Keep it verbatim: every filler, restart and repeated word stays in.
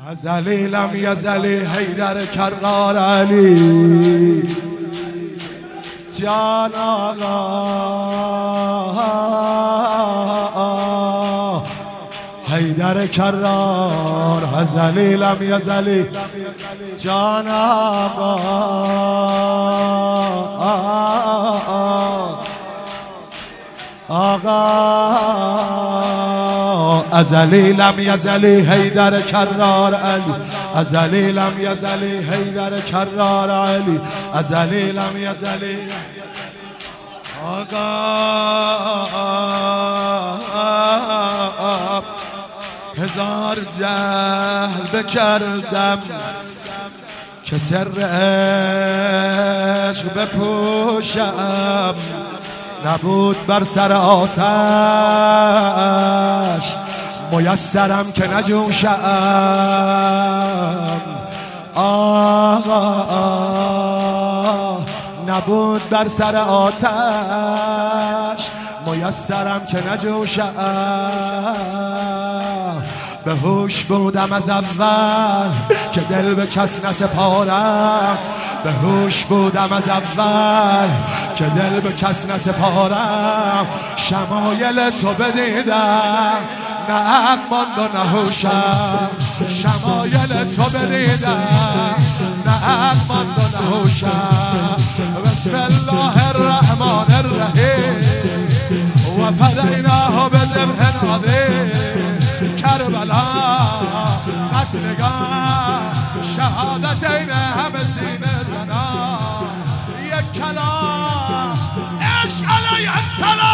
ازلی لم یزلی حیدر کرار علی جان آقا حیدر کرار ازلی لم یزلی جان آقا آقا ازلی لم یزلی حیدر کرار علی ازلی لم یزلی حیدر کرار علی ازلی لم یزلی آقا هزار جهل بکردم که سر عشق بپوشم نبود بر سر آتش میسرم که نجوشم آقا نبود بر سر آتش میسرم که نجوشم به هوش بودم از اول که دل به کس نسپارم به هوش بودم از اول که دل به کس نسپارم شمایل تو بدیدم نه عقل ماند و نه هوشم شمایل تو بدیدم نه عقل ماند و نه هوشم بسم الله الرحمن الرحیم و فدیناه بذبح عظیم کربلا قتلگاه شهادتین همه سینه زنا یک کلام عشق علیه السلام